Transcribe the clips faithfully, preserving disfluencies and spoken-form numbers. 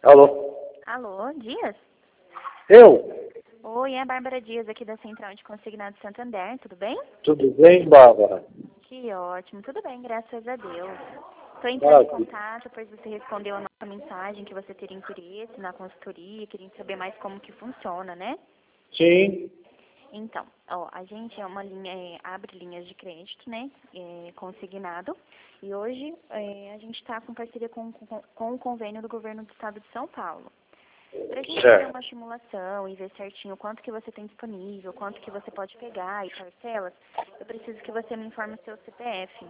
Alô? Alô, Dias? Eu? Oi, é a Bárbara Dias aqui da Central de Consignado Santander, tudo bem? Tudo bem, Bárbara? Que ótimo, tudo bem, graças a Deus. Estou entrando em Maravilha. contato, pois você respondeu a nossa mensagem que você teria interesse na consultoria, queria saber mais como que funciona, né? Sim. Então, ó, a gente é uma linha, é, abre linhas de crédito, né, é, consignado, e hoje é, a gente está com parceria com, com, com o convênio do governo do estado de São Paulo. Para a gente fazer Certo. uma simulação e ver certinho quanto que você tem disponível, quanto que você pode pegar e parcelas, eu preciso que você me informe o seu C P F.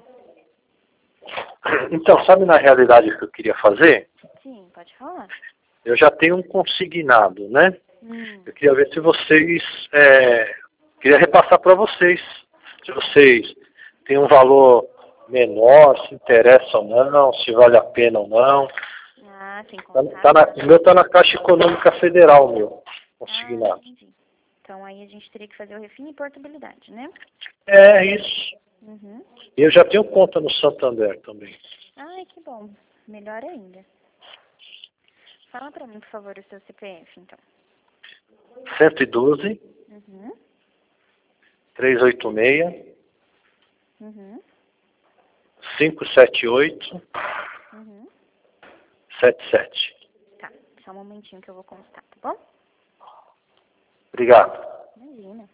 Então, sabe na realidade o que eu queria fazer? Sim, pode falar. Eu já tenho um consignado, né? Hum, Eu queria ver se vocês... É, queria repassar para vocês. Se vocês têm um valor menor, se interessa ou não, se vale a pena ou não. ah, tem Tá, contato? tá na, o meu está na Caixa Econômica Federal, meu Ah, consignado. entendi. Então aí a gente teria que fazer o refim e portabilidade, né? É isso. Uhum. E eu já tenho conta no Santander também. Ai, que bom. Melhor ainda. Fala pra mim, por favor, o seu C P F, então. cento e doze, Uhum. trezentos e oitenta e seis, Uhum. quinhentos e setenta e oito, Uhum. setenta e sete. Tá, só um momentinho que eu vou constar, tá bom? Obrigado. Imagina.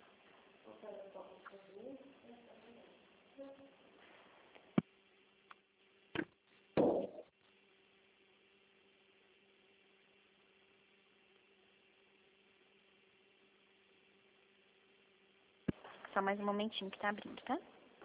Só mais um momentinho que tá abrindo, tá?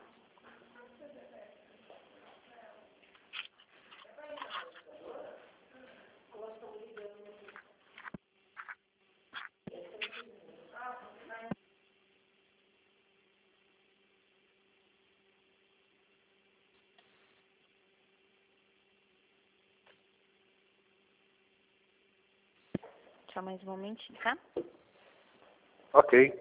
Só mais um momentinho, tá? Ok.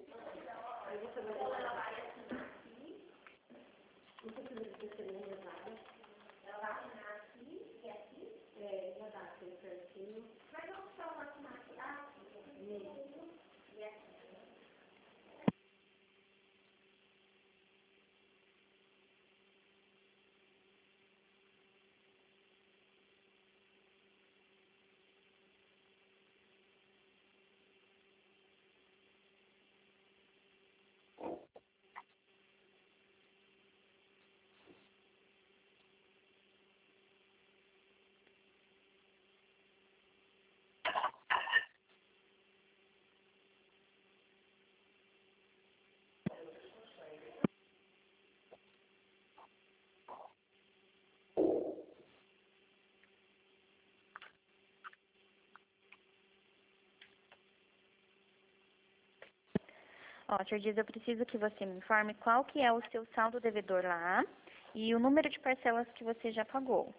Ó, senhor Dias, eu preciso que você me informe qual que é o seu saldo devedor lá e o número de parcelas que você já pagou.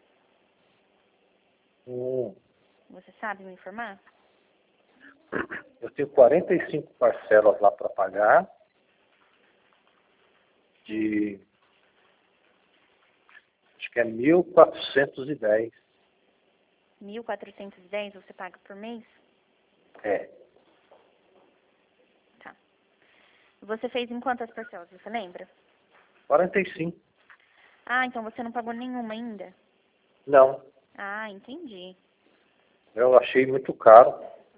Hum, Você sabe me informar? eu tenho quarenta e cinco parcelas lá para pagar. De... Acho que é mil quatrocentos e dez. mil quatrocentos e dez você paga por mês? É. Tá. Você fez em quantas parcelas, você lembra? quarenta e cinco. Ah, então você não pagou nenhuma ainda? Não. Ah, entendi. Eu achei muito caro.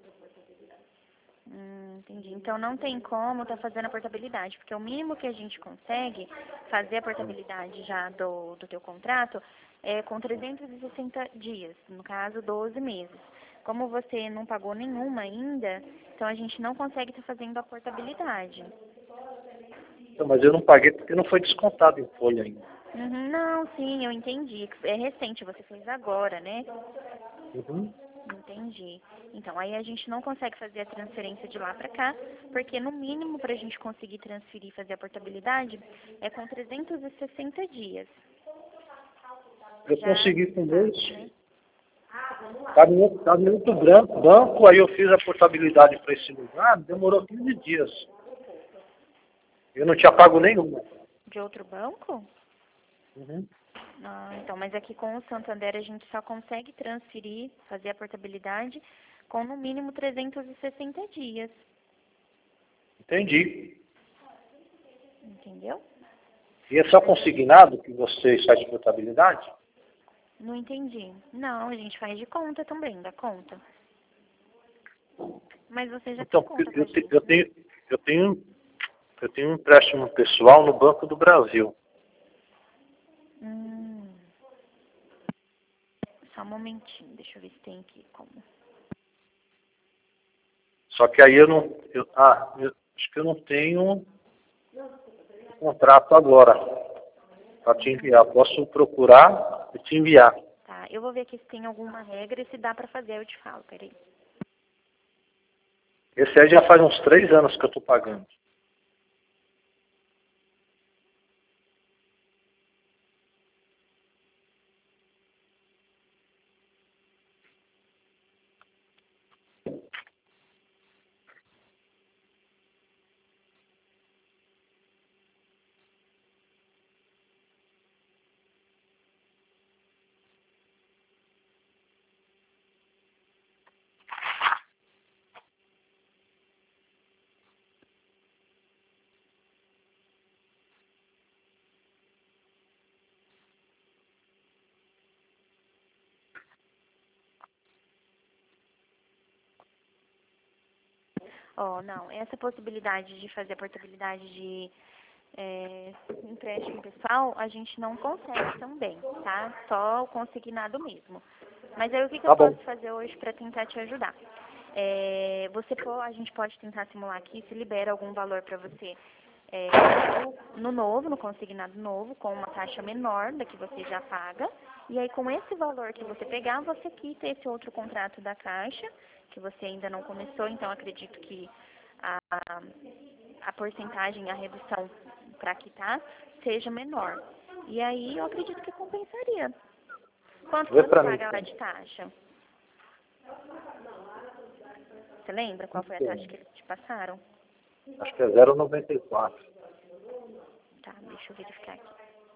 Hum, entendi. Então não tem como tá fazendo a portabilidade, porque o mínimo que a gente consegue fazer a portabilidade já do, do teu contrato é com trezentos e sessenta dias, no caso doze meses. Como você não pagou nenhuma ainda, então a gente não consegue estar fazendo a portabilidade. Não, mas eu não paguei porque não foi descontado em folha ainda. Uhum, não, sim, eu entendi. É recente, você fez agora, né? Uhum. Entendi. Então, aí a gente não consegue fazer a transferência de lá para cá, porque no mínimo para a gente conseguir transferir e fazer a portabilidade é com trezentos e sessenta dias. Eu Já consegui com sabe, dois. né? Estava muito, tava muito branco, banco, aí eu fiz a portabilidade para esse lugar, demorou quinze dias. Eu não tinha pago nenhuma. De outro banco? Uhum. Ah, então, mas aqui com o Santander a gente só consegue transferir, fazer a portabilidade com no mínimo trezentos e sessenta dias. Entendi. Entendeu? E é só consignado que vocês fazem portabilidade? Não entendi. Não, a gente faz de conta também, da conta. Mas você já Então, tem conta com eu, a te, gente, eu, né? tenho, eu, tenho, eu tenho um empréstimo pessoal no Banco do Brasil. Hum. Só um momentinho, deixa eu ver se tem aqui como. Só que aí eu não... Eu, ah, eu, acho que eu não tenho contrato agora para te enviar. Posso procurar e te enviar. Tá, eu vou ver aqui se tem alguma regra e se dá pra fazer, eu te falo, peraí. Esse aí já faz uns três anos que eu estou pagando. Ó, não, essa possibilidade de fazer a portabilidade de é, empréstimo pessoal, a gente não consegue também, tá? Só o consignado mesmo. Mas aí o que, que eu Tá bom. posso fazer hoje para tentar te ajudar? É, você po- a gente pode tentar simular aqui se libera algum valor para você é, no, no novo, no consignado novo, com uma taxa menor da que você já paga. E aí com esse valor que você pegar, você quita esse outro contrato da Caixa, que você ainda não começou, então acredito que a, a porcentagem, a redução para quitar seja menor. E aí eu acredito que compensaria. Quanto que Vê você para mim. paga lá de taxa? Você lembra qual foi a taxa que eles te passaram? Acho que é zero vírgula noventa e quatro. Tá, deixa eu verificar aqui.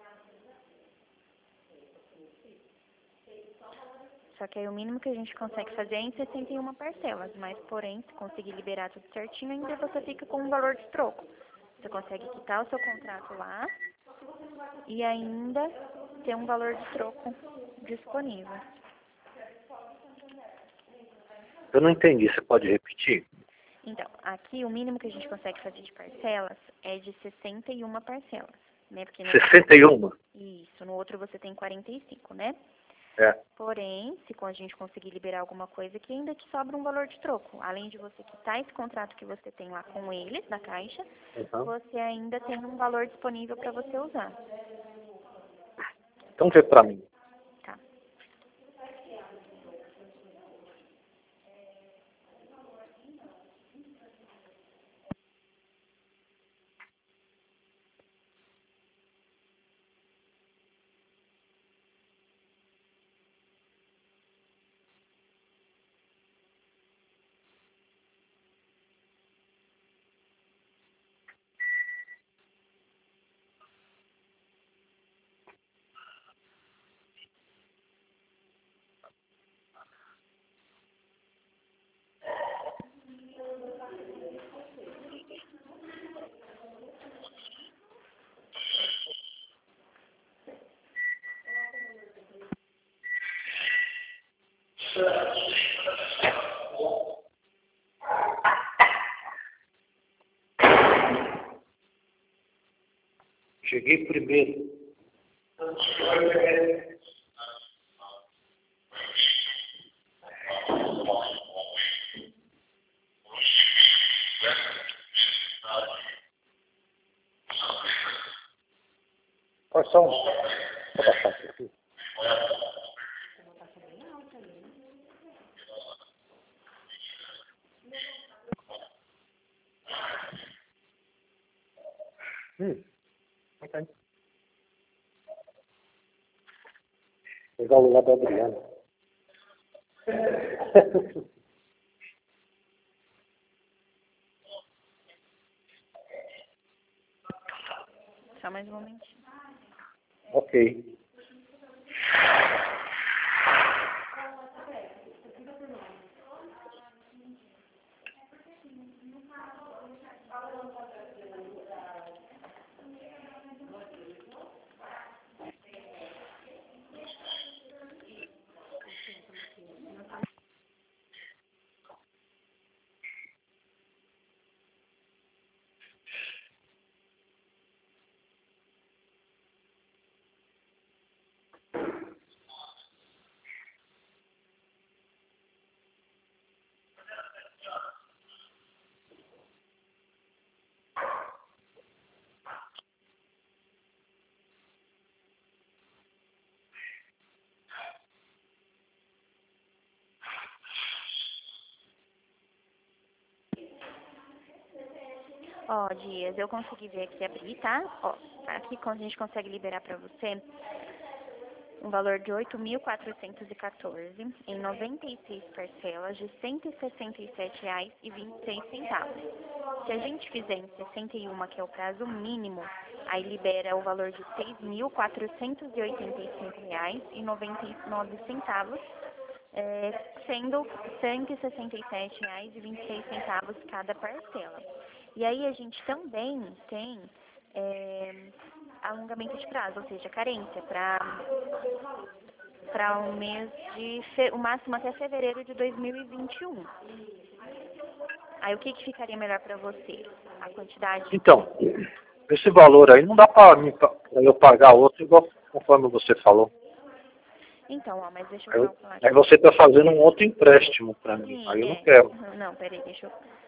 Só que aí o mínimo que a gente consegue fazer é em sessenta e uma parcelas, mas porém, se conseguir liberar tudo certinho, ainda você fica com um valor de troco. Você consegue quitar o seu contrato lá e ainda ter um valor de troco disponível. Eu não entendi. Você pode repetir? Então, aqui o mínimo que a gente consegue fazer de parcelas é de sessenta e uma parcelas, né? Porque no sessenta e um? isso, no outro você tem quarenta e cinco, né? É. Porém, se a gente conseguir liberar alguma coisa aqui, ainda te sobra um valor de troco. Além de você quitar esse contrato que você tem lá com eles, da Caixa, Uhum. você ainda tem um valor disponível para você usar. Então vê para mim. Tá. Cheguei primeiro. Quais são? Vou passar aqui. Hum. Ok. Pegar o lado da Adriana. Só mais um momentinho. Ok. Ó, Dias, eu consegui ver aqui abrir, tá? Ó, aqui a gente consegue liberar para você um valor de oito mil quatrocentos e quatorze em noventa e seis parcelas de cento e sessenta e sete reais e vinte e seis centavos. Se a gente fizer em sessenta e um, que é o prazo mínimo, aí libera o valor de seis mil quatrocentos e oitenta e cinco reais e noventa e nove centavos, é, sendo cento e sessenta e sete reais e vinte e seis centavos cada parcela. E aí a gente também tem é, alongamento de prazo, ou seja, carência, para para um mês de, fe, o máximo até fevereiro de dois mil e vinte e um. Aí o que, que ficaria melhor para você? A quantidade? Então, esse valor aí não dá para eu pagar outro igual conforme você falou. Então, ó, mas deixa eu Aí, calcular aqui. aí você está fazendo um outro empréstimo para mim. Sim, Aí eu é. não quero. Não, peraí, deixa eu...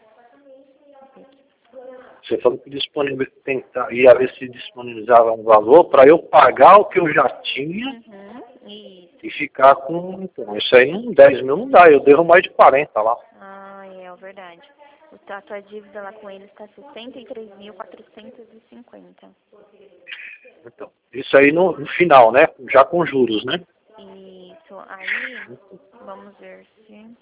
Você falou que disponibil... tentar, ia ver se disponibilizava um valor para eu pagar o que eu já tinha Uhum, isso. e ficar com... Então, isso aí, não, dez mil não dá, eu devo mais de quarenta lá. Ah, é, é verdade. O, a tua dívida lá com eles está sessenta e três mil quatrocentos e cinquenta. Então, isso aí no, no final, né? Já com juros, né? Isso, aí, vamos ver se...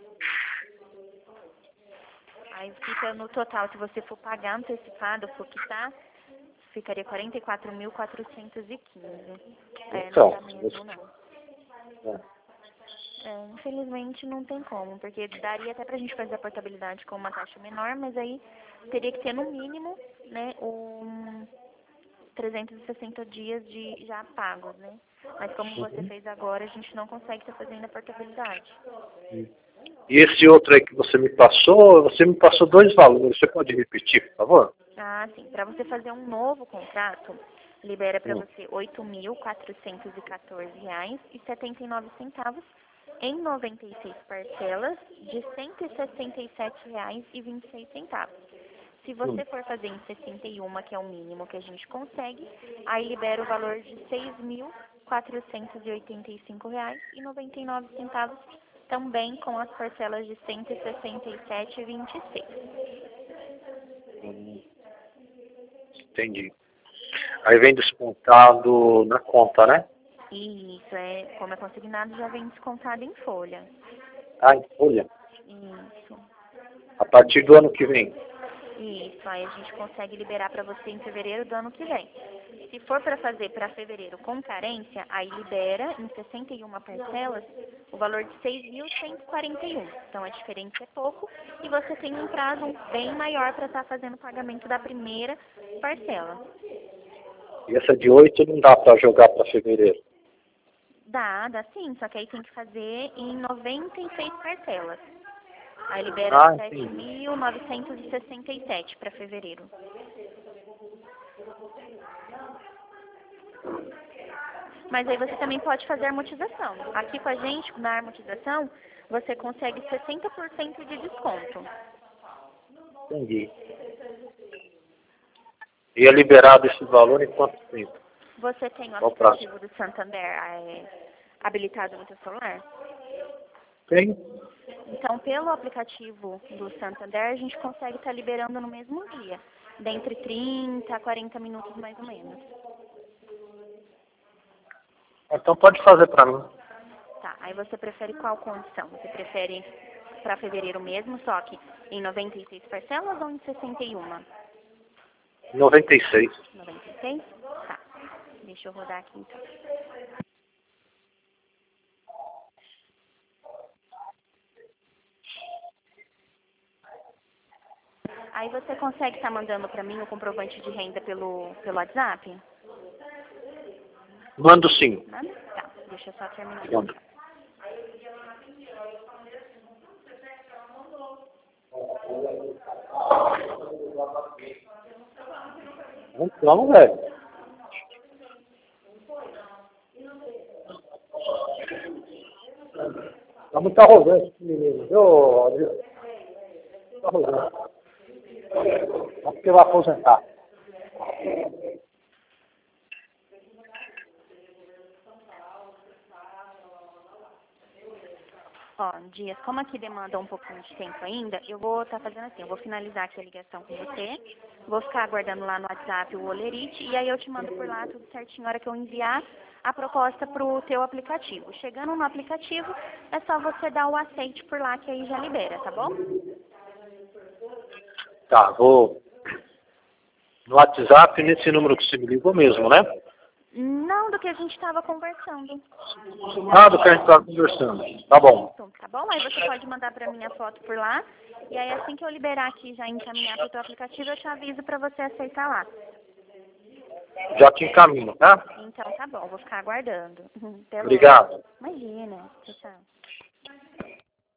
Aí fica no total, se você for pagar antecipado, for quitar, ficaria quarenta e quatro mil quatrocentos e quinze. É, não Então, dá mesmo, não. É, infelizmente não tem como, porque daria até pra gente fazer a portabilidade com uma taxa menor, mas aí teria que ter no mínimo, né, um trezentos e sessenta dias de já pagos, né? Mas como você uhum. fez agora, a gente não consegue estar fazendo a portabilidade. E esse outro aí que você me passou, você me passou dois valores. Você pode repetir, por favor? Ah, sim. Para você fazer um novo contrato, libera para Hum. você oito mil quatrocentos e quatorze reais e setenta e nove centavos em noventa e seis parcelas de cento e sessenta e sete reais e vinte e seis centavos. Se você Hum. for fazer em sessenta e um, que é o mínimo que a gente consegue, aí libera o valor de seis mil quatrocentos e oitenta e cinco reais e noventa e nove centavos, também com as parcelas de cento e sessenta e sete reais e vinte e seis centavos. Hum. Entendi. Aí vem descontado na conta, né? Isso, é, como é consignado, já vem descontado em folha. Ah, em folha. Isso. A partir do ano que vem. Isso, aí a gente consegue liberar para você em fevereiro do ano que vem. Se for para fazer para fevereiro com carência, aí libera em sessenta e uma parcelas o valor de seis mil cento e quarenta e um. Então a diferença é pouco e você tem um prazo bem maior para estar fazendo o pagamento da primeira parcela. E essa de oito não dá para jogar para fevereiro. Dá, dá sim, só que aí tem que fazer em noventa e seis parcelas. Aí libera Ah, sete entendi. mil novecentos e sessenta e sete para fevereiro. Mas aí você também pode fazer amortização. Aqui com a gente, na amortização, você consegue sessenta por cento de desconto. Entendi. E é liberado esse valor em quanto tempo? Você tem o Qual o prazo? aplicativo do Santander é, habilitado no seu celular? Tem. Então, pelo aplicativo do Santander, a gente consegue estar liberando no mesmo dia. Dentre trinta a quarenta minutos, mais ou menos. Então pode fazer para mim. Tá, aí você prefere qual condição? Você prefere para fevereiro mesmo, só que em noventa e seis parcelas ou em sessenta e um? noventa e seis. noventa e seis? Tá, deixa eu rodar aqui então. Aí você consegue estar mandando para mim o comprovante de renda pelo, pelo WhatsApp? Mando sim. Manda? Tá, deixa eu só terminar. Mando. Vamos, velho. Tá muito arrogante esse menino, viu, Adriano? Muito arrogante. Acho que vai aposentar. Ó, Dias, como aqui demanda um pouquinho de tempo ainda, eu vou estar fazendo assim, eu vou finalizar aqui a ligação com você, vou ficar aguardando lá no WhatsApp o Olerite, e aí eu te mando por lá tudo certinho na hora que eu enviar a proposta pro teu aplicativo. Chegando no aplicativo, é só você dar o aceite por lá, que aí já libera, tá bom? Tá, vou no WhatsApp, nesse número que você me ligou mesmo, né? Não, do que a gente estava conversando. Ah, do que a gente estava conversando. Tá bom. Isso, tá bom? Aí você pode mandar pra mim a foto por lá. E aí assim que eu liberar aqui, já encaminhar pro teu aplicativo, eu te aviso pra você aceitar lá. Já te encaminho, tá? Então tá bom, vou ficar aguardando. Até logo. Obrigado. Imagina. Tchau, tchau.